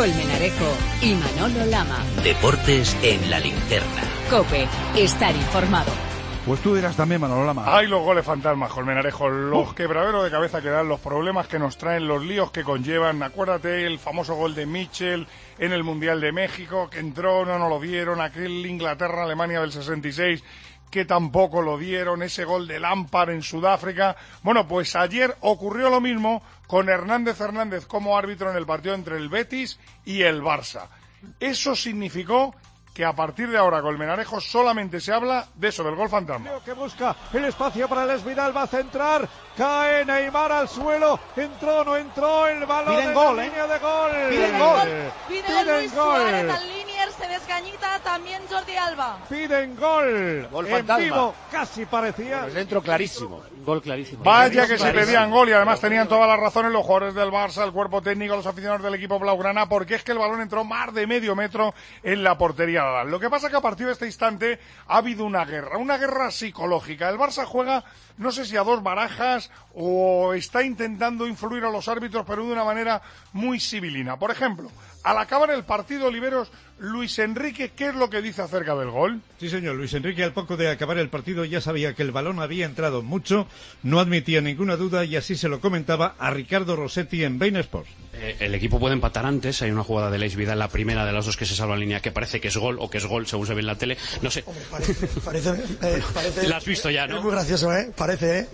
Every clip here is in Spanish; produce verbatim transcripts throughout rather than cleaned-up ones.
Colmenarejo y Manolo Lama. Deportes en la linterna. COPE, estar informado. Pues tú dirás también, Manolo Lama. Hay los goles fantasmas, Colmenarejo, los uh. quebraderos de cabeza que dan, los problemas que nos traen, los líos que conllevan. Acuérdate el famoso gol de Mitchell en el Mundial de México, que entró, no nos lo dieron, aquel Inglaterra-Alemania del sesenta y seis, que tampoco lo dieron, ese gol de Lampard en Sudáfrica. Bueno, pues ayer ocurrió lo mismo con Hernández Hernández como árbitro en el partido entre el Betis y el Barça. Eso significó que a partir de ahora, Colmenarejo, solamente se habla de eso, del gol fantasma. Que busca el espacio para el Esvidal, va a centrar, cae Neymar al suelo, entró, no entró, el balón Piden en gol, la ¿eh? línea de gol. Piden gol. Pide Piden Luis gol. Suárez al Liniers, se desgañita también Jordi Alba. Piden gol. Gol en fantasma. vivo, casi parecía. El centro clarísimo. Gol clarísimo. Vaya que se pedían gol y además tenían todas las razones los jugadores del Barça, el cuerpo técnico, los aficionados del equipo blaugrana, porque es que el balón entró más de medio metro en la portería de Adán. Lo que pasa que a partir de este instante ha habido una guerra, una guerra psicológica. El Barça juega, no sé si a dos barajas o está intentando influir a los árbitros, pero de una manera muy sibilina. Por ejemplo, al acabar el partido, Oliveros, Luis Enrique, ¿qué es lo que dice acerca del gol? Sí, señor. Luis Enrique, al poco de acabar el partido, ya sabía que el balón había entrado mucho, no admitía ninguna duda y así se lo comentaba a Ricardo Rossetti en Bein Sports. Eh, el equipo puede empatar antes. Hay una jugada de Leis Vidal, la primera de las dos que se salva en línea, que parece que es gol o que es gol, según se ve en la tele. No sé. Hombre, parece, parece, eh, parece. La has visto ya, ¿no? Es muy gracioso, ¿eh? Parece, ¿eh?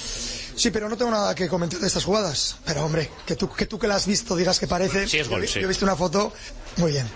Sí, pero no tengo nada que comentar de estas jugadas. Pero, hombre, que tú que, tú que la has visto digas que parece. Sí, es gol, yo, sí. Yo he visto una foto. Muy bien.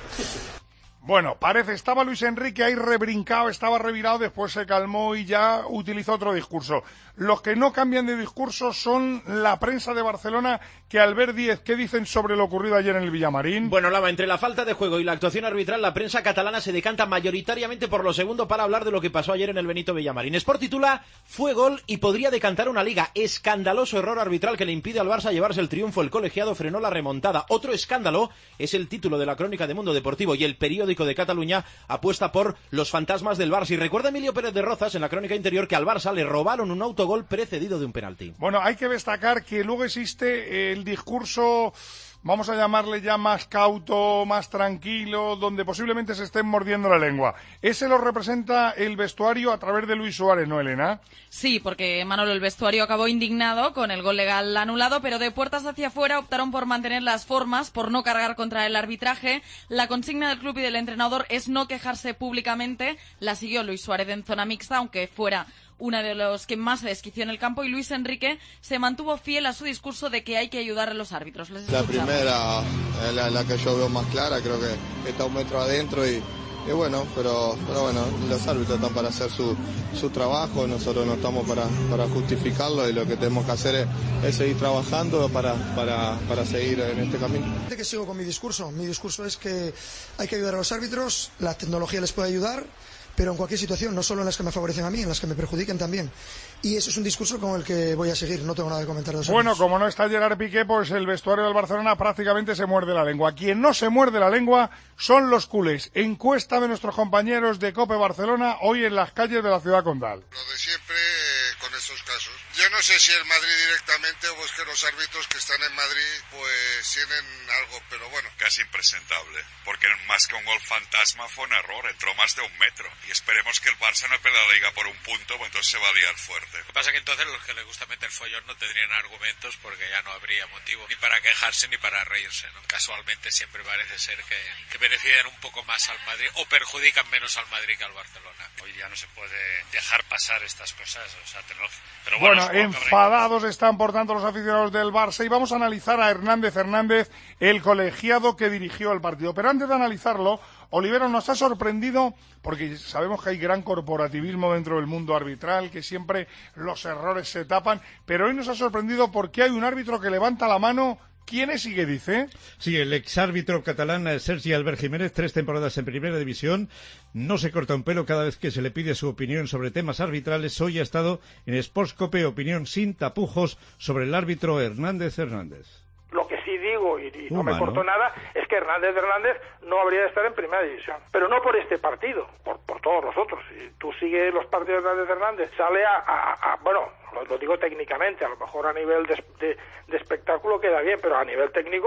Bueno, parece, estaba Luis Enrique ahí rebrincado, estaba revirado, después se calmó y ya utilizó otro discurso. Los que no cambian de discurso son la prensa de Barcelona, que al ver Díez, ¿qué dicen sobre lo ocurrido ayer en el Villamarín? Bueno, Lama, entre la falta de juego y la actuación arbitral, la prensa catalana se decanta mayoritariamente por lo segundo para hablar de lo que pasó ayer en el Benito Villamarín. Sport titula, fue gol y podría decantar una liga. Escandaloso error arbitral que le impide al Barça llevarse el triunfo. El colegiado frenó la remontada. Otro escándalo es el título de la crónica de Mundo Deportivo y el periódico de Cataluña apuesta por los fantasmas del Barça. Y recuerda Emilio Pérez de Rozas en la crónica interior que al Barça le robaron un autogol precedido de un penalti. Bueno, hay que destacar que luego existe el discurso, vamos a llamarle ya más cauto, más tranquilo, donde posiblemente se estén mordiendo la lengua. Ese lo representa el vestuario a través de Luis Suárez, ¿no, Elena? Sí, porque Manolo, el vestuario acabó indignado con el gol legal anulado, pero de puertas hacia afuera optaron por mantener las formas, por no cargar contra el arbitraje. La consigna del club y del entrenador es no quejarse públicamente. La siguió Luis Suárez en zona mixta, aunque fuera una de los que más se desquició en el campo, y Luis Enrique se mantuvo fiel a su discurso de que hay que ayudar a los árbitros. Les la primera es la, la que yo veo más clara, creo que está un metro adentro y, y bueno, pero, pero bueno, los árbitros están para hacer su, su trabajo, nosotros no estamos para, para justificarlo y lo que tenemos que hacer es, es seguir trabajando para, para, para seguir en este camino. ¿De qué sigo con mi discurso? Mi discurso es que hay que ayudar a los árbitros, la tecnología les puede ayudar, pero en cualquier situación, no solo en las que me favorecen a mí, en las que me perjudiquen también. Y eso es un discurso con el que voy a seguir, no tengo nada que comentar de eso. Bueno, como no está Gerard Piqué, pues el vestuario del Barcelona prácticamente se muerde la lengua. Quien no se muerde la lengua son los culés. Encuesta de nuestros compañeros de COPE Barcelona hoy en las calles de la ciudad condal. Lo de siempre con estos casos. Yo no sé si el Madrid directamente o es que los árbitros que están en Madrid pues tienen algo, pero bueno. Casi impresentable, porque más que un gol fantasma fue un error, entró más de un metro. Y esperemos que el Barça no pierda la liga por un punto, pues entonces se va a liar fuerte. Lo que pasa es que entonces los que les gusta meter follón no tendrían argumentos porque ya no habría motivo ni para quejarse ni para reírse, ¿no? Casualmente siempre parece ser que, que benefician un poco más al Madrid o perjudican menos al Madrid que al Barcelona. Hoy ya no se puede dejar pasar estas cosas, o sea, pero bueno, bueno enfadados están por tanto los aficionados del Barça y vamos a analizar a Hernández Hernández, el colegiado que dirigió el partido. Pero antes de analizarlo, Olivero, nos ha sorprendido, porque sabemos que hay gran corporativismo dentro del mundo arbitral, que siempre los errores se tapan, pero hoy nos ha sorprendido porque hay un árbitro que levanta la mano. ¿Quién es y qué dice? Sí, el exárbitro catalán Sergi Albert Jiménez, tres temporadas en Primera División, no se corta un pelo cada vez que se le pide su opinión sobre temas arbitrales. Hoy ha estado en Sports Cope, opinión sin tapujos sobre el árbitro Hernández Hernández. Lo que sí digo, y, y no Uma, me corto ¿no? nada, es que Hernández Hernández no habría de estar en Primera División. Pero no por este partido, por, por todos los otros. Si tú sigues los partidos de Hernández Hernández, sale a, a, a bueno, lo, lo digo técnicamente, a lo mejor a nivel de, de, de espectáculo queda bien, pero a nivel técnico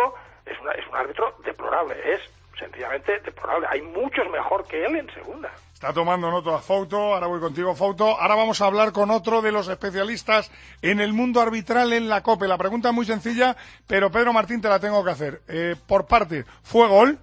es, una, es un árbitro deplorable, es sencillamente deplorable. Hay muchos mejor que él en segunda. Está tomando nota a Fouto, ahora voy contigo, Fouto. Ahora vamos a hablar con otro de los especialistas en el mundo arbitral en la COPE. La pregunta es muy sencilla, pero Pedro Martín te la tengo que hacer. Eh, por parte, ¿fue gol?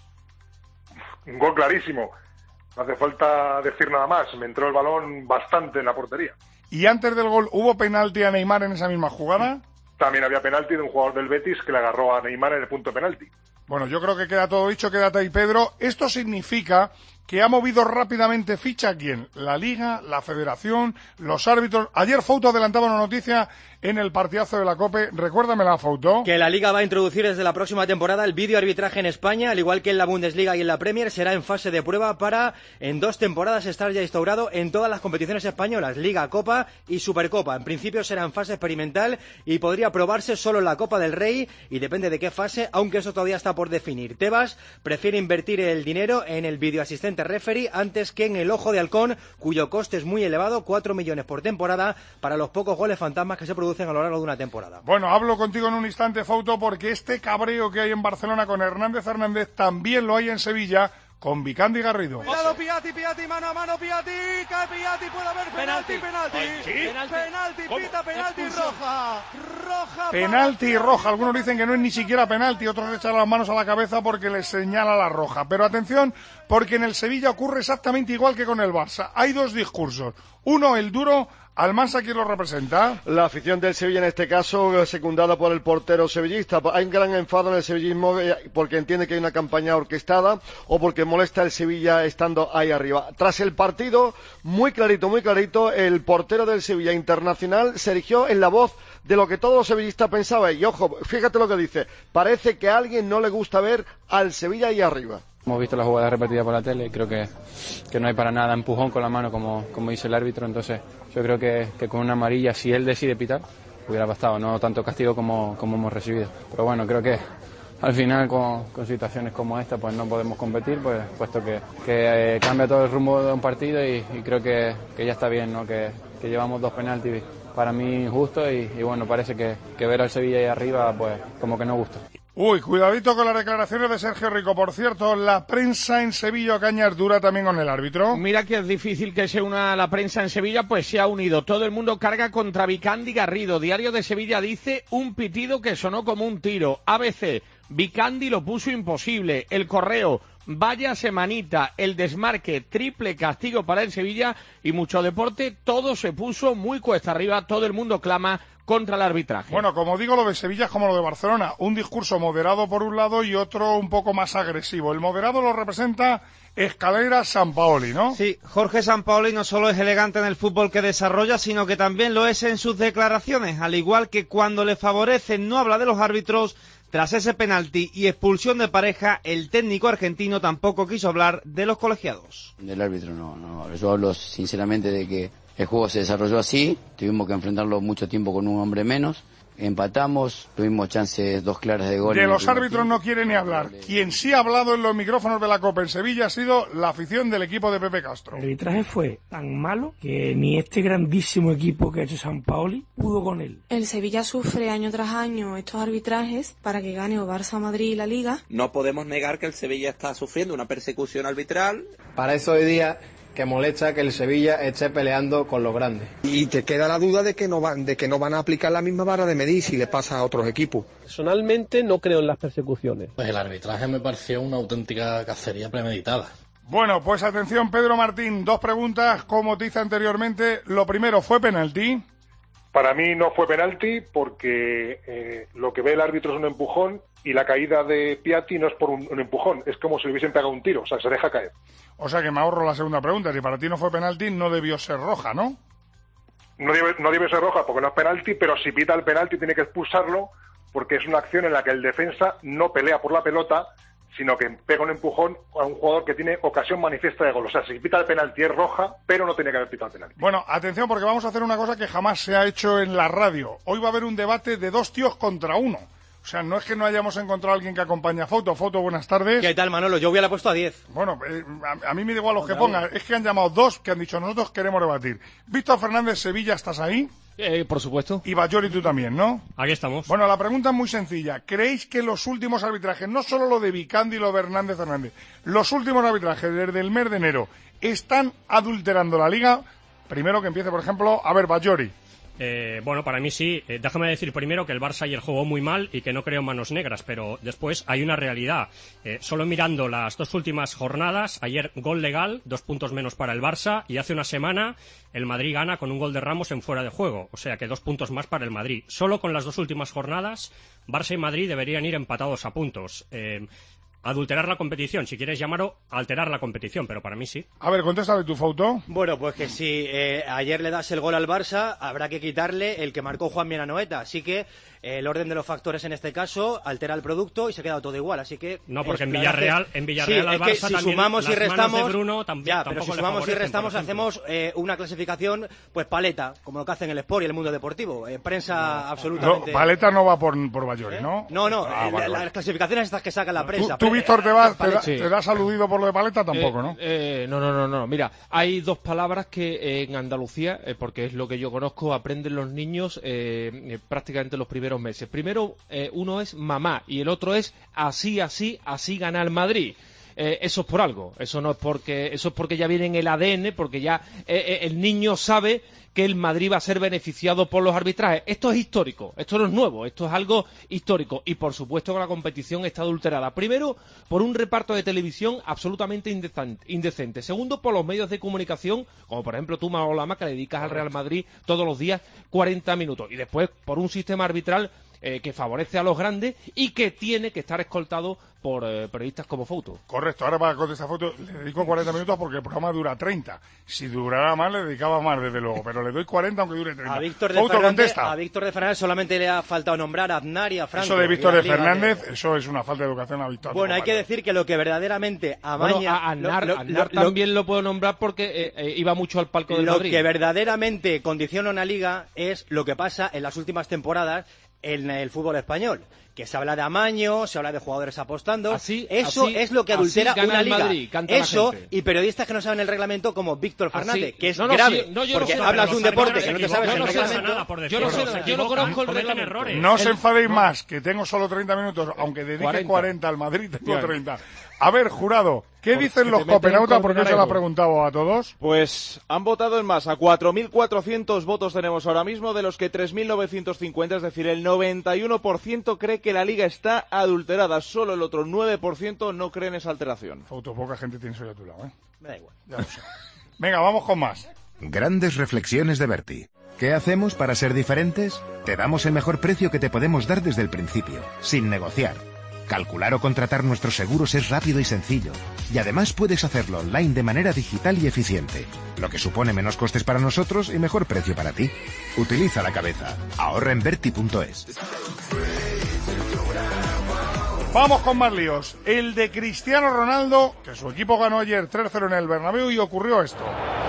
Un gol clarísimo. No hace falta decir nada más. Me entró el balón bastante en la portería. ¿Y antes del gol hubo penalti a Neymar en esa misma jugada? También había penalti de un jugador del Betis que le agarró a Neymar en el punto de penalti. Bueno, yo creo que queda todo dicho, quédate ahí, Pedro. Esto significa que ha movido rápidamente ficha ¿quién? La Liga, la Federación, los árbitros. Ayer Fouto adelantaba una noticia en el partidazo de la COPE. Recuérdamela, Fouto. Que la Liga va a introducir desde la próxima temporada el videoarbitraje en España, al igual que en la Bundesliga y en la Premier. Será en fase de prueba para en dos temporadas estar ya instaurado en todas las competiciones españolas, Liga, Copa y Supercopa. En principio será en fase experimental y podría probarse solo en la Copa del Rey y depende de qué fase, aunque eso todavía está por definir. Tebas prefiere invertir el dinero en el videoasistente referee antes que en el ojo de halcón, cuyo coste es muy elevado, cuatro millones por temporada, para los pocos goles fantasmas que se producen a lo largo de una temporada. Bueno, hablo contigo en un instante, Fouto, porque este cabreo que hay en Barcelona con Hernández Hernández también lo hay en Sevilla con Vicandi Garrido. Cuidado, Piatti, Piatti, mano a mano, Piatti, cae Piatti, puede haber penalti, penalti, ¿Sí? penalti, pita, penalti, roja, roja. Penalti y roja, algunos dicen que no es ni siquiera penalti, otros le echan las manos a la cabeza porque les señala la roja. Pero atención, porque en el Sevilla ocurre exactamente igual que con el Barça. Hay dos discursos, uno el duro. ¿Almansa quién lo representa? La afición del Sevilla, en este caso, secundada por el portero sevillista. Hay un gran enfado en el sevillismo porque entiende que hay una campaña orquestada o porque molesta el Sevilla estando ahí arriba. Tras el partido, muy clarito, muy clarito, el portero del Sevilla Internacional se erigió en la voz de lo que todos los sevillistas pensaban. Y ojo, fíjate lo que dice. Parece que a alguien no le gusta ver al Sevilla ahí arriba. Hemos visto la jugada repetida por la tele y creo que, que no hay para nada empujón con la mano como, como dice el árbitro, entonces yo creo que, que con una amarilla, si él decide pitar, hubiera bastado, no tanto castigo como, como hemos recibido. Pero bueno, creo que al final con, con situaciones como esta pues no podemos competir, pues puesto que, que eh, cambia todo el rumbo de un partido y, y creo que, que ya está bien, ¿no? que, que llevamos dos penaltis para mí injustos y, y bueno, parece que, que ver al Sevilla ahí arriba pues como que no gusta. Uy, cuidadito con las declaraciones de Sergio Rico. Por cierto, la prensa en Sevilla, Cañas, dura también con el árbitro. Mira que es difícil que se una la prensa en Sevilla, pues se ha unido. Todo el mundo carga contra Vicandi Garrido. Diario de Sevilla dice un pitido que sonó como un tiro. A B C, Vicandi lo puso imposible. El Correo, vaya semanita. El Desmarque, triple castigo para el Sevilla y mucho deporte. Todo se puso muy cuesta arriba. Todo el mundo clama contra el arbitraje. Bueno, como digo, lo de Sevilla es como lo de Barcelona, un discurso moderado por un lado y otro un poco más agresivo. El moderado lo representa Escalera Sampaoli, ¿no? Sí, Jorge Sampaoli no solo es elegante en el fútbol que desarrolla, sino que también lo es en sus declaraciones, al igual que cuando le favorecen no habla de los árbitros. Tras ese penalti y expulsión de Pareja, el técnico argentino tampoco quiso hablar de los colegiados. Del árbitro no, no, yo hablo sinceramente de que el juego se desarrolló así, tuvimos que enfrentarlo mucho tiempo con un hombre menos, empatamos, tuvimos chances dos claras de gol. De los árbitros no quiere ni hablar. Quien sí ha hablado en los micrófonos de la Copa en Sevilla ha sido la afición del equipo de Pepe Castro. El arbitraje fue tan malo que ni este grandísimo equipo que ha hecho Sampaoli pudo con él. El Sevilla sufre año tras año estos arbitrajes para que gane o Barça, Madrid y la Liga. No podemos negar que el Sevilla está sufriendo una persecución arbitral. Para eso hoy día que molesta que el Sevilla esté peleando con los grandes. Y te queda la duda de que no van, de que no van a aplicar la misma vara de medir si le pasa a otros equipos. Personalmente no creo en las persecuciones. Pues el arbitraje me pareció una auténtica cacería premeditada. Bueno, pues atención, Pedro Martín, dos preguntas, como te hice anteriormente. Lo primero, ¿fue penalti? Para mí no fue penalti porque eh, lo que ve el árbitro es un empujón y la caída de Piatti no es por un, un empujón, es como si le hubiesen pegado un tiro, o sea, se deja caer. O sea que me ahorro la segunda pregunta, si para ti no fue penalti, no debió ser roja, ¿no? No debe, no debe ser roja porque no es penalti, pero si pita el penalti tiene que expulsarlo porque es una acción en la que el defensa no pelea por la pelota, sino que pega un empujón a un jugador que tiene ocasión manifiesta de gol. O sea, si pita el penalti es roja, pero no tiene que haber pitado el penalti. Bueno, atención, porque vamos a hacer una cosa que jamás se ha hecho en la radio. Hoy va a haber un debate de dos tíos contra uno. O sea, no es que no hayamos encontrado a alguien que acompañe a Foto. Foto, buenas tardes. ¿Qué tal, Manolo? Yo hubiera puesto a diez. Bueno, eh, a, a mí me da igual los que pongan. Es que han llamado dos que han dicho, nosotros queremos debatir. Víctor Fernández, Sevilla, ¿estás ahí? Eh, por supuesto. Y Bajori, tú también, ¿no? Aquí estamos. Bueno, la pregunta es muy sencilla. ¿Creéis que los últimos arbitrajes, no solo lo de Vicandi y lo de Hernández Hernández, los últimos arbitrajes desde el mes de enero, están adulterando la Liga? Primero que empiece, por ejemplo, a ver, Bajori. Eh, bueno, para mí sí. Eh, déjame decir primero que el Barça ayer jugó muy mal y que no creo manos negras, pero después hay una realidad. Eh, solo mirando las dos últimas jornadas, ayer gol legal, dos puntos menos para el Barça, y hace una semana el Madrid gana con un gol de Ramos en fuera de juego, o sea que dos puntos más para el Madrid. Solo con las dos últimas jornadas, Barça y Madrid deberían ir empatados a puntos. Eh, Adulterar la competición, si quieres llamarlo alterar la competición, pero para mí sí. A ver, contéstame tu foto. Bueno, pues que si eh, ayer le das el gol al Barça, habrá que quitarle el que marcó Juan Anoeta. Así que eh, el orden de los factores en este caso altera el producto y se queda todo igual. Así que no, porque en Villarreal, en Villarreal sí, al Barça es que si también sumamos y restamos, de Bruno también, ya, pero si sumamos y restamos hacemos eh, una clasificación pues paleta, como lo que hacen el Sport y el mundo deportivo, eh, prensa no, absolutamente. No, paleta no va por por Bajori, ¿eh? ¿no? No, no, ah, eh, vale, las vale. clasificaciones estas que saca la prensa. Tú, tú Víctor, te vas, te, da, sí. te das aludido por lo de paleta tampoco, eh, ¿no? Eh, no, no, no, no. Mira, hay dos palabras que eh, en Andalucía, eh, porque es lo que yo conozco, aprenden los niños eh, eh, prácticamente los primeros meses. Primero, eh, uno es mamá y el otro es así, así, así gana el Madrid. Eh, eso es por algo, eso no es porque, eso es porque ya viene en el A D N, porque ya eh, eh, el niño sabe que el Madrid va a ser beneficiado por los arbitrajes. Esto es histórico, esto no es nuevo, esto es algo histórico y por supuesto que la competición está adulterada. Primero, por un reparto de televisión absolutamente indecente. Segundo, por los medios de comunicación, como por ejemplo tú, Manolo Lama, que le dedicas al Real Madrid todos los días cuarenta minutos. Y después, por un sistema arbitral eh, que favorece a los grandes y que tiene que estar escoltado por eh, periodistas como Fouto. Correcto, ahora para contestar Fouto le dedico cuarenta minutos porque el programa dura treinta. Si durara más, le dedicaba más, desde luego, pero le doy cuarenta aunque dure treinta. A Víctor de, Fouto, Fernández, contesta. a Víctor de Fernández solamente le ha faltado nombrar a Aznar y a Franco. Eso de Víctor de Fernández, que... eso es una falta de educación a Víctor. Bueno, hay que decir que lo que verdaderamente amaña... Bueno, a Aznar, lo, lo, Aznar lo, también lo, lo puedo nombrar porque eh, eh, iba mucho al palco del lo Madrid. Lo que verdaderamente condiciona una liga es lo que pasa en las últimas temporadas en el fútbol español, que se habla de amaño, se habla de jugadores apostando. Así, eso así, es lo que adultera una liga. Madrid, eso y periodistas que no saben el reglamento como Víctor Fernández, así, que es no, no, grave, sí, no, porque no hablas de un deporte que que no te sabes no, el no reglamento. Nada por yo no sé, yo no conozco el reglamento. No se enfadéis más, que tengo solo treinta minutos, aunque dedique cuarenta, cuarenta al Madrid, tengo Bien. treinta. A ver, jurado, ¿qué por dicen los copenautas? Porque se lo ha preguntado a todos. Pues han votado en masa. cuatro mil cuatrocientos votos tenemos ahora mismo, de los que tres mil novecientos cincuenta, es decir, el noventa y uno por ciento cree que la liga está adulterada. Solo el otro nueve por ciento no cree en esa alteración. Foto, poca gente tiene eso a tu lado, ¿eh? Me da igual. Ya lo sé. Venga, vamos con más. Grandes reflexiones de Berti. ¿Qué hacemos para ser diferentes? Te damos el mejor precio que te podemos dar desde el principio, sin negociar. Calcular o contratar nuestros seguros es rápido y sencillo. Y además puedes hacerlo online de manera digital y eficiente, lo que supone menos costes para nosotros y mejor precio para ti. Utiliza la cabeza. Ahorra en Berti punto es. Vamos con más líos. El de Cristiano Ronaldo, que su equipo ganó ayer tres cero en el Bernabéu y ocurrió esto.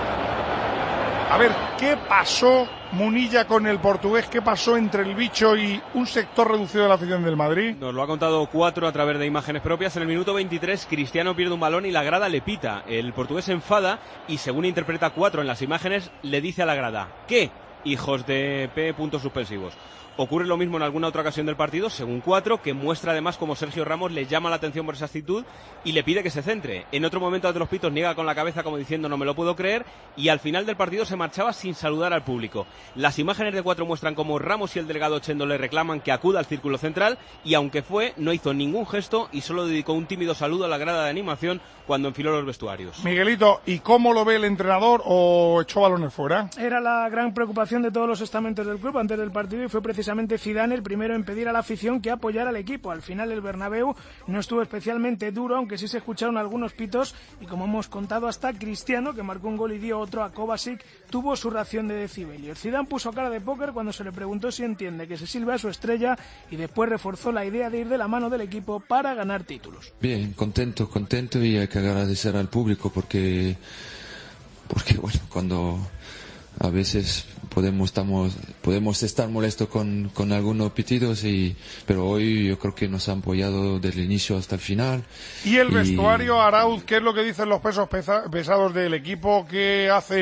A ver, ¿qué pasó, Munilla, con el portugués? ¿Qué pasó entre el bicho y un sector reducido de la afición del Madrid? Nos lo ha contado Cuatro a través de imágenes propias. En el minuto veintitrés, Cristiano pierde un balón y la grada le pita. El portugués se enfada y, según interpreta Cuatro en las imágenes, le dice a la grada: ¿qué? Hijos de P. puntos suspensivos. Ocurre lo mismo en alguna otra ocasión del partido, según Cuatro, que muestra además cómo Sergio Ramos le llama la atención por esa actitud y le pide que se centre. En otro momento de los pitos niega con la cabeza como diciendo no me lo puedo creer, y al final del partido se marchaba sin saludar al público. Las imágenes de Cuatro muestran cómo Ramos y el delegado Chendo le reclaman que acuda al círculo central, y aunque fue, no hizo ningún gesto y solo dedicó un tímido saludo a la grada de animación cuando enfiló los vestuarios. Miguelito, ¿y cómo lo ve el entrenador o echó balones fuera? Era la gran preocupación de todos los estamentos del club antes del partido y fue precisamente Zidane el primero en pedir a la afición que apoyara al equipo. Al final el Bernabéu no estuvo especialmente duro, aunque sí se escucharon algunos pitos y, como hemos contado, hasta Cristiano, que marcó un gol y dio otro a Kovacic, tuvo su ración de decibelios. Zidane puso cara de póker cuando se le preguntó si entiende que se sirve a su estrella y después reforzó la idea de ir de la mano del equipo para ganar títulos. Bien, contento, contento y hay que agradecer al público porque, porque bueno, cuando a veces podemos estamos podemos estar molestos con, con algunos pitidos, y pero hoy yo creo que nos han apoyado desde el inicio hasta el final. Y el y... vestuario, Arauz, ¿qué es lo que dicen los pesos pesa, pesados del equipo? ¿Qué hacen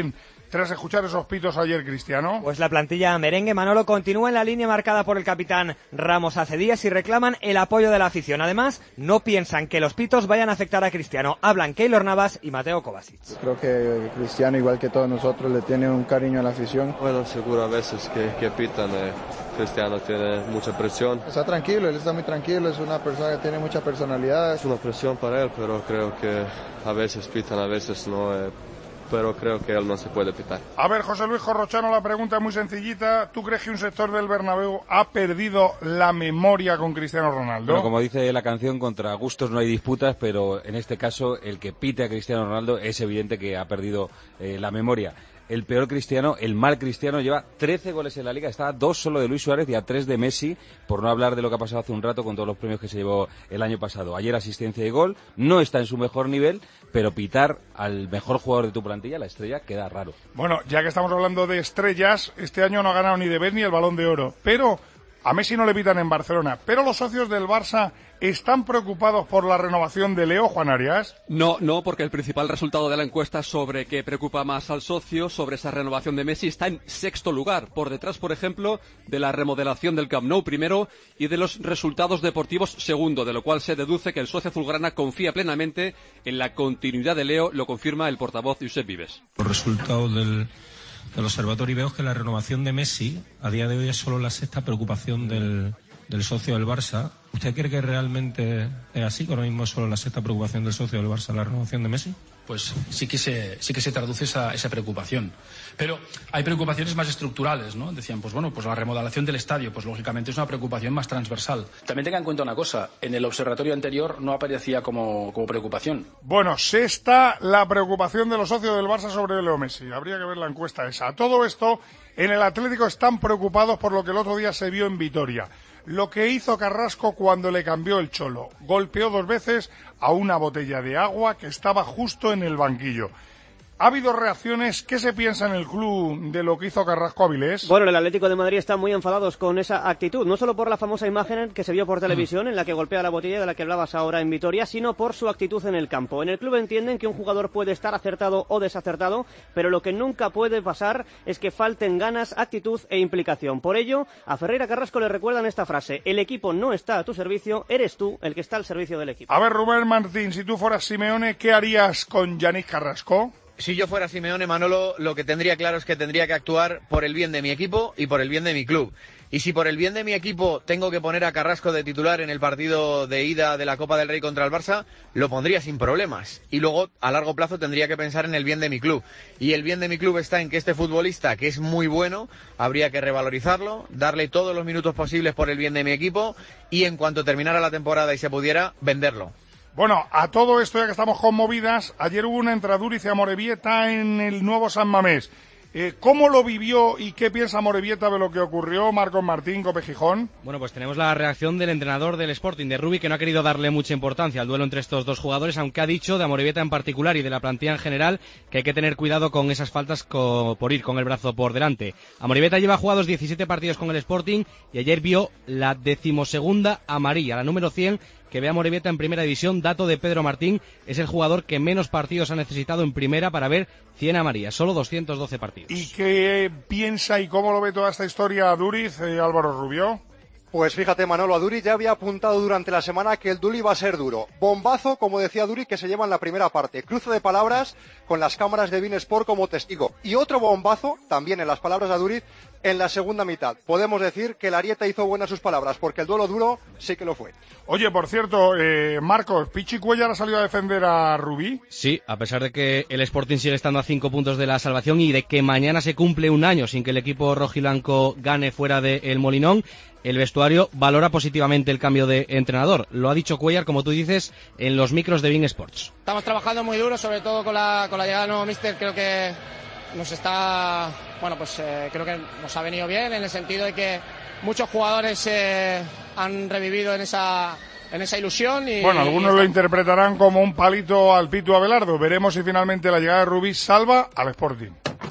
tras escuchar esos pitos ayer, Cristiano? Pues la plantilla merengue, Manolo, continúa en la línea marcada por el capitán Ramos hace días y reclaman el apoyo de la afición. Además, no piensan que los pitos vayan a afectar a Cristiano. Hablan Keylor Navas y Mateo Kovacic. Creo que Cristiano, igual que todos nosotros, le tiene un cariño a la afición. Bueno, seguro a veces que, que pitan. Eh, Cristiano tiene mucha presión. Está tranquilo, él está muy tranquilo, es una persona que tiene mucha personalidad. Es una presión para él, pero creo que a veces pitan, a veces no. Eh, pero creo que él no se puede pitar. A ver, José Luis Corrochano, la pregunta es muy sencillita. ¿Tú crees que un sector del Bernabéu ha perdido la memoria con Cristiano Ronaldo? Bueno, como dice la canción, contra gustos no hay disputas, pero en este caso el que pite a Cristiano Ronaldo es evidente que ha perdido eh, la memoria. El peor Cristiano, el mal Cristiano, lleva trece goles en la Liga, está a dos solo de Luis Suárez y a tres de Messi, por no hablar de lo que ha pasado hace un rato con todos los premios que se llevó el año pasado. Ayer asistencia y gol, no está en su mejor nivel, pero pitar al mejor jugador de tu plantilla, la estrella, queda raro. Bueno, ya que estamos hablando de estrellas, este año no ha ganado ni de Debes ni el Balón de Oro, pero a Messi no le pitan en Barcelona, pero los socios del Barça ¿están preocupados por la renovación de Leo, Juan Arias? No, no, porque el principal resultado de la encuesta sobre qué preocupa más al socio, sobre esa renovación de Messi, está en sexto lugar, por detrás, por ejemplo, de la remodelación del Camp Nou primero y de los resultados deportivos segundo, de lo cual se deduce que el socio azulgrana confía plenamente en la continuidad de Leo, lo confirma el portavoz Josep Vives. Los resultados del, del observatorio veo que la renovación de Messi a día de hoy es solo la sexta preocupación del, del socio del Barça. ¿Usted cree que realmente es así, que ahora mismo es solo la sexta preocupación del socio del Barça la renovación de Messi? Pues sí que se, sí que se traduce esa, esa preocupación. Pero hay preocupaciones más estructurales, ¿no? Decían, pues bueno, pues la remodelación del estadio, pues lógicamente es una preocupación más transversal. También tenga en cuenta una cosa, en el observatorio anterior no aparecía como, como preocupación. Bueno, sexta la preocupación de los socios del Barça sobre Leo Messi. Habría que ver la encuesta esa. A todo esto, en el Atlético están preocupados por lo que el otro día se vio en Vitoria. Lo que hizo Carrasco cuando le cambió el Cholo. Golpeó dos veces a una botella de agua que estaba justo en el banquillo. Ha habido reacciones. ¿Qué se piensa en el club de lo que hizo Carrasco, Avilés? Bueno, el Atlético de Madrid está muy enfadados con esa actitud, no solo por la famosa imagen que se vio por televisión en la que golpea la botella de la que hablabas ahora en Vitoria, sino por su actitud en el campo. En el club entienden que un jugador puede estar acertado o desacertado, pero lo que nunca puede pasar es que falten ganas, actitud e implicación. Por ello, a Ferreira Carrasco le recuerdan esta frase: el equipo no está a tu servicio, eres tú el que está al servicio del equipo. A ver, Rubén Martín, si tú fueras Simeone, ¿qué harías con Yannick Carrasco? Si yo fuera Simeone, Manolo, lo que tendría claro es que tendría que actuar por el bien de mi equipo y por el bien de mi club. Y si por el bien de mi equipo tengo que poner a Carrasco de titular en el partido de ida de la Copa del Rey contra el Barça, lo pondría sin problemas. Y luego, a largo plazo, tendría que pensar en el bien de mi club. Y el bien de mi club está en que este futbolista, que es muy bueno, habría que revalorizarlo, darle todos los minutos posibles por el bien de mi equipo y en cuanto terminara la temporada y se pudiera, venderlo. Bueno, a todo esto, ya que estamos conmovidas, ayer hubo una entre Aduriz y Amorebieta en el nuevo San Mamés. Eh, ¿Cómo lo vivió y qué piensa Amorebieta de lo que ocurrió? Marcos Martín, Cope Gijón. Bueno, pues tenemos la reacción del entrenador del Sporting, de Rubi, que no ha querido darle mucha importancia al duelo entre estos dos jugadores, aunque ha dicho de Amorebieta en particular y de la plantilla en general que hay que tener cuidado con esas faltas co- por ir con el brazo por delante. Amorebieta lleva jugados diecisiete partidos con el Sporting y ayer vio la decimosegunda amarilla, la número cien, que ve a Amorebieta en primera división. Dato de Pedro Martín, es el jugador que menos partidos ha necesitado en primera para ver cien amarillas, solo doscientos doce partidos. ¿Y qué piensa y cómo lo ve toda esta historia Aduriz, eh, Álvaro Rubio? Pues fíjate, Manolo, Aduriz ya había apuntado durante la semana que el duelo iba a ser duro. Bombazo, como decía Aduriz, que se lleva en la primera parte. Cruce de palabras con las cámaras de beIN Sport como testigo. Y otro bombazo, también en las palabras de Aduriz, en la segunda mitad. Podemos decir que el Arieta hizo buenas sus palabras, porque el duelo duro sí que lo fue. Oye, por cierto, eh, Marcos, ¿Pichi Cuéllar ha salido a defender a Rubí? Sí, a pesar de que el Sporting sigue estando a cinco puntos de la salvación y de que mañana se cumple un año sin que el equipo rojiblanco gane fuera del Molinón, el vestuario valora positivamente el cambio de entrenador. Lo ha dicho Cuéllar, como tú dices, en los micros de beIN Sports. Estamos trabajando muy duro, sobre todo con la, con la llegada del nuevo míster. Creo que nos está, bueno, pues eh, creo que nos ha venido bien en el sentido de que muchos jugadores eh, han revivido en esa, en esa ilusión. Y, bueno, algunos y lo interpretarán como un palito al Pitu Abelardo. Veremos si finalmente la llegada de Rubí salva al Sporting.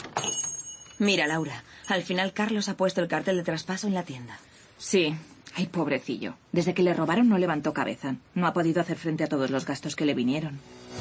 Mira, Laura, al final Carlos ha puesto el cartel de traspaso en la tienda. Sí, ay, pobrecillo. Desde que le robaron no levantó cabeza. No ha podido hacer frente a todos los gastos que le vinieron.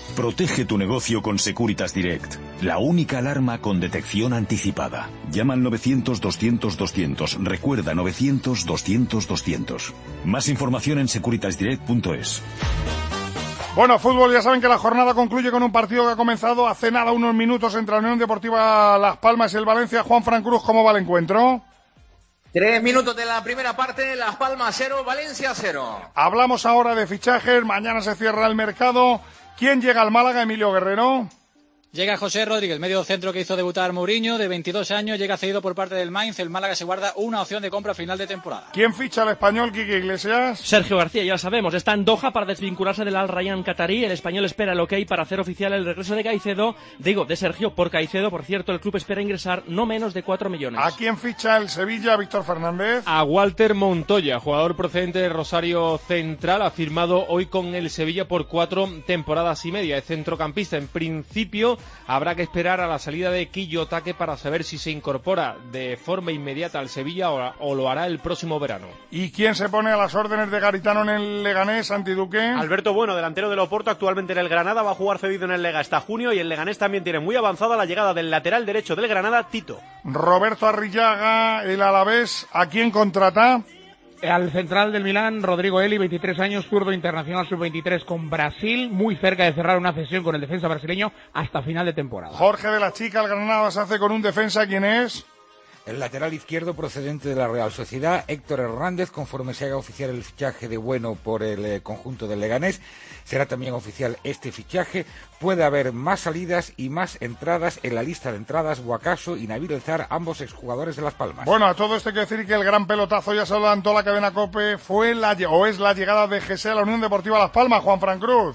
Protege tu negocio con Securitas Direct, la única alarma con detección anticipada. Llama al novecientos doscientos doscientos. Recuerda novecientos doscientos doscientos. Más información en securitas direct punto es. Bueno, fútbol, ya saben que la jornada concluye con un partido que ha comenzado hace nada unos minutos entre la Unión Deportiva Las Palmas y el Valencia. Juan Fran Cruz, ¿cómo va el encuentro? Tres minutos de la primera parte, Las Palmas cero, Valencia cero. Hablamos ahora de fichajes, mañana se cierra el mercado. ¿Quién llega al Málaga, Emilio Guerrero? Llega José Rodríguez, medio centro que hizo debutar Mourinho, de veintidós años, llega cedido por parte del Mainz. El Málaga se guarda una opción de compra a final de temporada. ¿Quién ficha al español, Quique Iglesias? Sergio García, ya lo sabemos, está en Doha para desvincularse del Al Rayyan qatarí. El español espera el ok para hacer oficial el regreso de Caicedo, digo, de Sergio por Caicedo. Por cierto, el club espera ingresar no menos de cuatro millones. ¿A quién ficha el Sevilla, Víctor Fernández? A Walter Montoya, jugador procedente de Rosario Central, ha firmado hoy con el Sevilla por cuatro temporadas y media. Es centrocampista, en principio habrá que esperar a la salida de Quillotake para saber si se incorpora de forma inmediata al Sevilla o, o lo hará el próximo verano. ¿Y quién se pone a las órdenes de Garitano en el Leganés, Santi Duque? Alberto Bueno, delantero del Oporto, actualmente en el Granada, va a jugar cedido en el Lega hasta junio, y el Leganés también tiene muy avanzada la llegada del lateral derecho del Granada, Tito. Roberto Arrillaga, el Alavés, ¿a quién contrata? Al central del Milán, Rodrigo Eli, veintitrés años, zurdo internacional sub veintitrés con Brasil, muy cerca de cerrar una cesión con el defensa brasileño hasta final de temporada. Jorge de la Chica, el Granada se hace con un defensa, ¿quién es? El lateral izquierdo procedente de la Real Sociedad, Héctor Hernández, conforme se haga oficial el fichaje de Bueno por el eh, conjunto del Leganés, será también oficial este fichaje. Puede haber más salidas y más entradas en la lista de entradas. Guacaso y Nabil Elzar, ambos exjugadores de Las Palmas. Bueno, a todo esto hay que decir que el gran pelotazo, ya se lo adelantó la cadena COPE, fue la, o es la llegada de G S a la Unión Deportiva Las Palmas, Juan Fran Cruz.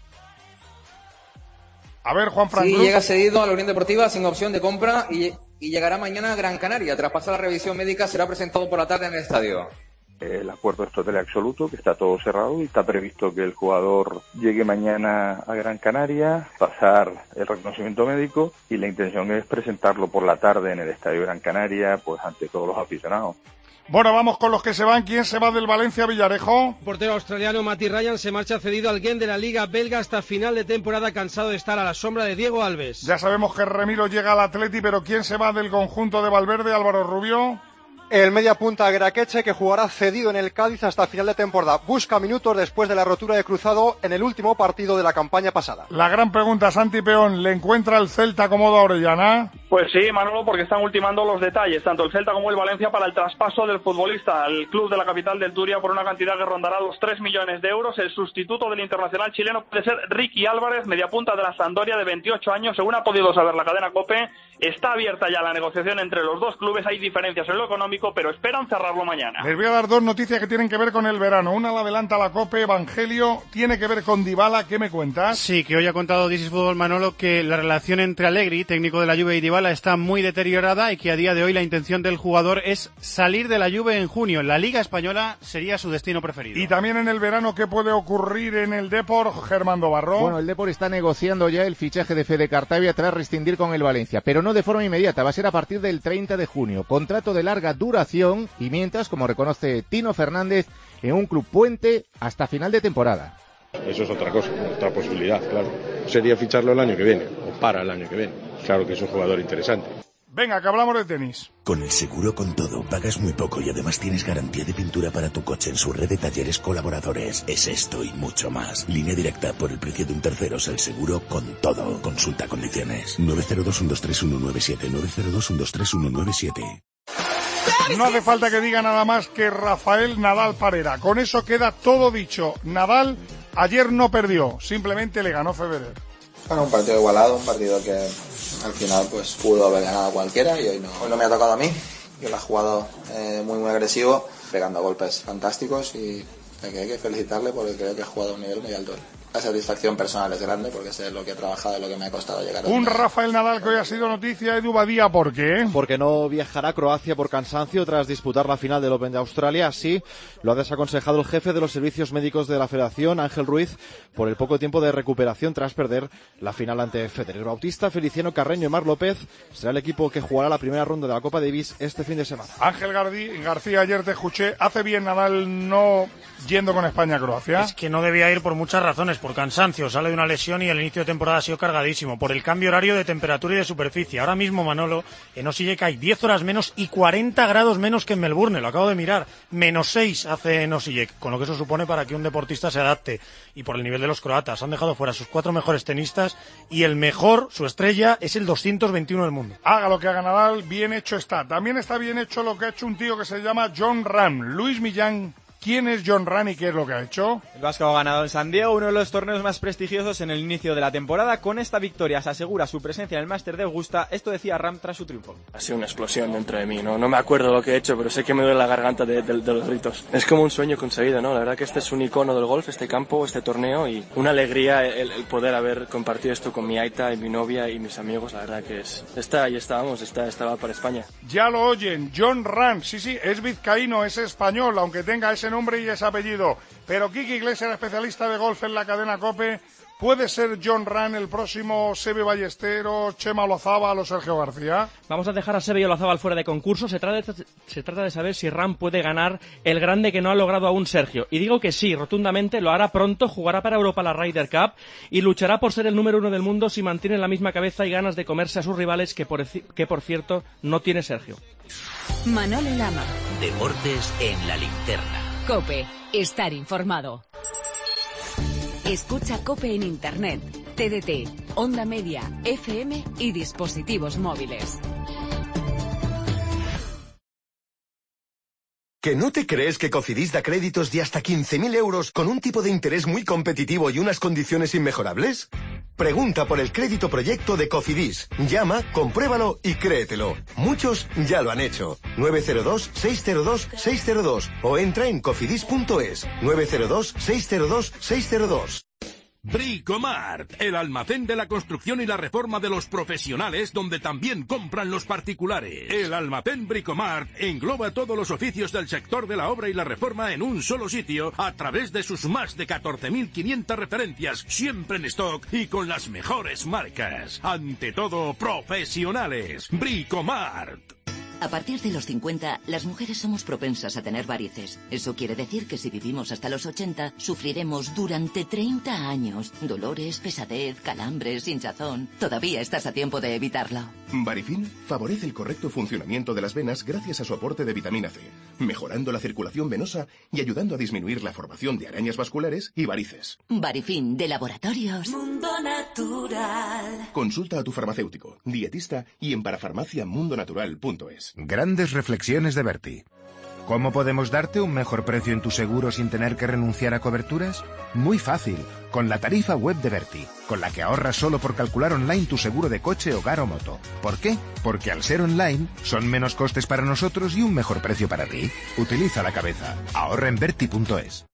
A ver, Juan Fran Sí, Cruz. llega cedido a la Unión Deportiva sin opción de compra y, y llegará mañana a Gran Canaria. Tras pasar la revisión médica, será presentado por la tarde en el estadio. El acuerdo es total y absoluto, que está todo cerrado y está previsto que el jugador llegue mañana a Gran Canaria, pasar el reconocimiento médico, y la intención es presentarlo por la tarde en el estadio Gran Canaria, pues ante todos los aficionados. Bueno, vamos con los que se van. ¿Quién se va del Valencia, Villarejo? Portero australiano Matty Ryan se marcha cedido al Gent de la Liga belga hasta final de temporada, cansado de estar a la sombra de Diego Alves. Ya sabemos que Remiro llega al Atleti, pero ¿quién se va del conjunto de Valverde, Álvaro Rubio? El media punta Graqueche, que jugará cedido en el Cádiz hasta final de temporada. Busca minutos después de la rotura de cruzado en el último partido de la campaña pasada. La gran pregunta, Santi Peón, ¿le encuentra el Celta cómodo a Orellana? Pues sí, Manolo, porque están ultimando los detalles, tanto el Celta como el Valencia, para el traspaso del futbolista al club de la capital del Turia por una cantidad que rondará los tres millones de euros. El sustituto del internacional chileno puede ser Ricky Álvarez, mediapunta de la Sampdoria, de veintiocho años. Según ha podido saber la cadena COPE, está abierta ya la negociación entre los dos clubes. Hay diferencias en lo económico, pero esperan cerrarlo mañana. Les voy a dar dos noticias que tienen que ver con el verano. Una la adelanta la COPE, Evangelio, tiene que ver con Dybala. ¿Qué me cuentas? Sí, que hoy ha contado This is Fútbol, Manolo, que la relación entre Allegri, técnico de la Juve, y Dybala está muy deteriorada, y que a día de hoy la intención del jugador es salir de la Juve en junio. La Liga Española sería su destino preferido. Y también en el verano, ¿qué puede ocurrir en el Depor, Germando Barro? Bueno, el Depor está negociando ya el fichaje de Fede Cartavia tras rescindir con el Valencia, pero no de forma inmediata, va a ser a partir del treinta de junio. Contrato de larga duración y mientras, como reconoce Tino Fernández, en un club puente hasta final de temporada. Eso es otra cosa, otra posibilidad, claro. Sería ficharlo el año que viene, o para el año que viene. Claro que es un jugador interesante. Venga, que hablamos de tenis. Con el seguro con todo pagas muy poco y además tienes garantía de pintura para tu coche en su red de talleres colaboradores. Es esto y mucho más. Línea Directa, por el precio de un tercero, es el seguro con todo. Consulta condiciones. nueve cero dos, uno dos tres, uno nueve siete. nueve cero dos, uno dos tres, uno nueve siete. No hace falta que diga nada más que Rafael Nadal Parera. Con eso queda todo dicho. Nadal ayer no perdió, simplemente le ganó Federer. Bueno, un partido igualado, un partido que al final pues pudo haber ganado cualquiera, y hoy no, hoy no me ha tocado a mí. Yo lo he jugado eh, muy muy agresivo, pegando golpes fantásticos, y hay que, hay que felicitarle porque creo que ha jugado a un nivel muy alto. La satisfacción personal es grande porque sé lo que he trabajado y lo que me ha costado llegar a un Rafael Nadal que hoy ha sido noticia. Edu Badía, ¿por qué? Porque no viajará a Croacia por cansancio tras disputar la final del Open de Australia. Así lo ha desaconsejado el jefe de los servicios médicos de la Federación, Ángel Ruiz, por el poco tiempo de recuperación tras perder la final ante Federer. Bautista, Feliciano Carreño y Marc López será el equipo que jugará la primera ronda de la Copa Davis este fin de semana. Ángel Gardí, García, ayer te escuché. ¿Hace bien Nadal no yendo con España a Croacia? Es que no debía ir por muchas razones. por cansancio, sale de una lesión y el inicio de temporada ha sido cargadísimo, por el cambio horario de temperatura y de superficie. Ahora mismo, Manolo, en Osijek hay diez horas menos y cuarenta grados menos que en Melbourne, lo acabo de mirar, menos seis hace en Osijek, con lo que eso supone para que un deportista se adapte. Y por el nivel de los croatas, han dejado fuera a sus cuatro mejores tenistas y el mejor, su estrella, es el doscientos veintiuno del mundo. Haga lo que haga Nadal, bien hecho está. También está bien hecho lo que ha hecho un tío que se llama Jon Rahm. Luis Millán, ¿quién es Jon Rahm y qué es lo que ha hecho? El vasco ha ganado en San Diego uno de los torneos más prestigiosos en el inicio de la temporada. Con esta victoria se asegura su presencia en el Máster de Augusta. Esto decía Rahm tras su triunfo. Ha sido una explosión dentro de mí, ¿no? No me acuerdo lo que he hecho, pero sé que me duele la garganta de, de, de los gritos. Es como un sueño conseguido, ¿no? La verdad que este es un icono del golf, este campo, este torneo, y una alegría el, el poder haber compartido esto con mi aita y mi novia y mis amigos. La verdad que es... Está, ahí estábamos, está, estaba para España. Ya lo oyen, Jon Rahm, sí, sí, es vizcaíno, es español, aunque tenga ese nombre y ese apellido. Pero Kiki Iglesias, especialista de golf en la cadena COPE, ¿puede ser Jon Rahm el próximo Seve Ballesteros, Chema Olazábal o Sergio García? Vamos a dejar a Seve y Olazábal fuera de concurso. Se trata de, se trata de saber si Rahm puede ganar el grande que no ha logrado aún Sergio. Y digo que sí, rotundamente, lo hará pronto, jugará para Europa la Ryder Cup y luchará por ser el número uno del mundo si mantiene la misma cabeza y ganas de comerse a sus rivales, que por, que por cierto no tiene Sergio. Manolo Lama. Deportes en la linterna. COPE. Estar informado. Escucha COPE en Internet, T D T, Onda Media, F M y dispositivos móviles. ¿Que no te crees que Cofidis da créditos de hasta quince mil euros con un tipo de interés muy competitivo y unas condiciones inmejorables? Pregunta por el crédito proyecto de Cofidis. Llama, compruébalo y créetelo. Muchos ya lo han hecho. nueve cero dos, seis cero dos, seis cero dos o entra en cofidis punto es. nueve cero dos, seis cero dos, seis cero dos. Bricomart, el almacén de la construcción y la reforma de los profesionales, donde también compran los particulares. El almacén Bricomart engloba todos los oficios del sector de la obra y la reforma en un solo sitio, a través de sus más de catorce mil quinientas referencias, siempre en stock y con las mejores marcas. Ante todo, profesionales. Bricomart. A partir de los cincuenta, las mujeres somos propensas a tener varices. Eso quiere decir que si vivimos hasta los ochenta, sufriremos durante treinta años dolores, pesadez, calambres, hinchazón. Todavía estás a tiempo de evitarlo. Varifin favorece el correcto funcionamiento de las venas gracias a su aporte de vitamina C, mejorando la circulación venosa y ayudando a disminuir la formación de arañas vasculares y varices. Varifin, de Laboratorios Mundo Natural. Consulta a tu farmacéutico, dietista y en parafarmacia mundo natural punto es. Grandes reflexiones de Berti. ¿Cómo podemos darte un mejor precio en tu seguro sin tener que renunciar a coberturas? Muy fácil, con la tarifa web de Berti, con la que ahorras solo por calcular online tu seguro de coche, hogar o moto. ¿Por qué? Porque al ser online, son menos costes para nosotros y un mejor precio para ti. Utiliza la cabeza. Ahorra en berti punto es.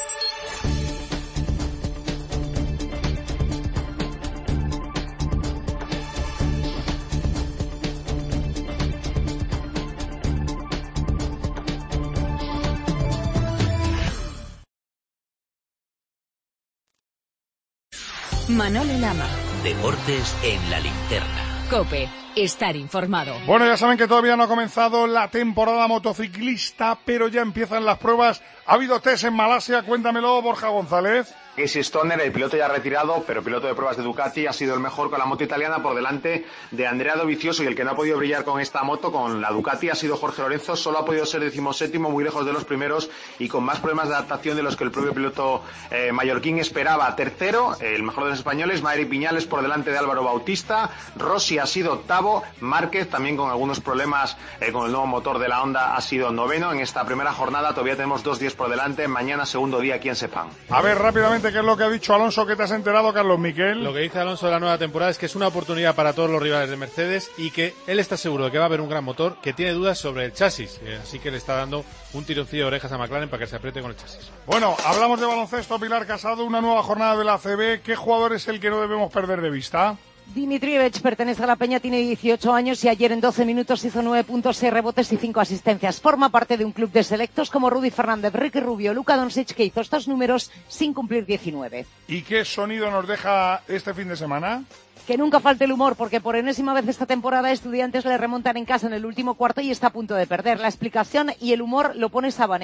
Manolo Lama. Deportes en la linterna. COPE. Estar informado. Bueno, ya saben que todavía no ha comenzado la temporada motociclista, pero ya empiezan las pruebas. ¿Ha habido test en Malasia? Cuéntamelo, Borja González. Casey Stoner, el piloto ya retirado, pero piloto de pruebas de Ducati, ha sido el mejor con la moto italiana por delante de Andrea Dovizioso, y el que no ha podido brillar con esta moto, con la Ducati, ha sido Jorge Lorenzo. Solo ha podido ser decimoséptimo, muy lejos de los primeros y con más problemas de adaptación de los que el propio piloto eh, mallorquín esperaba. Tercero, el mejor de los españoles, Maverick Viñales, por delante de Álvaro Bautista. Rossi ha sido octavo. Márquez, también con algunos problemas eh, con el nuevo motor de la Honda, ha sido noveno. En esta primera jornada todavía tenemos dos días por delante. Mañana segundo día aquí en Sepang. A ver, rápidamente, ¿qué es lo que ha dicho Alonso? ¿Qué te has enterado, Carlos Miquel? Lo que dice Alonso de la nueva temporada es que es una oportunidad para todos los rivales de Mercedes y que él está seguro de que va a haber un gran motor, que tiene dudas sobre el chasis. Eh, así que le está dando un tironcillo de orejas a McLaren para que se apriete con el chasis. Bueno, hablamos de baloncesto. Pilar Casado, una nueva jornada de la A C B. ¿Qué jugador es el que no debemos perder de vista? Dimitrievich pertenece a la Peña, tiene dieciocho años y ayer en doce minutos hizo nueve puntos, seis rebotes y cinco asistencias. Forma parte de un club de selectos como Rudy Fernández, Ricky Rubio, Luka Doncic, que hizo estos números sin cumplir diecinueve. ¿Y qué sonido nos deja este fin de semana? Que nunca falte el humor, porque por enésima vez esta temporada Estudiantes le remontan en casa en el último cuarto y está a punto de perder. La explicación y el humor lo pone Sabané.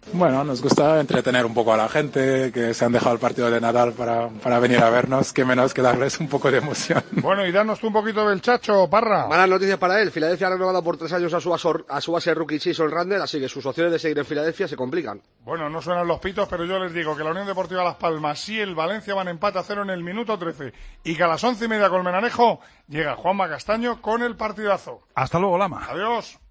Bueno, nos gusta entretener un poco a la gente, que se han dejado el partido de Nadal para, para venir a vernos, que menos que darles un poco de emoción. Bueno, y danos tú un poquito del Chacho, Parra. Malas noticias para él. Filadelfia ha renovado por tres años a su, asor, a su base rookie Jason Randle, así que sus opciones de seguir en Filadelfia se complican. Bueno, no suenan los pitos, pero yo les digo que la Unión Deportiva Las Palmas y el Valencia van empate a cero en el minuto trece. Y que a las once y media Colmenarejo llega Juanma Castaño con el partidazo. Hasta luego, Lama. Adiós.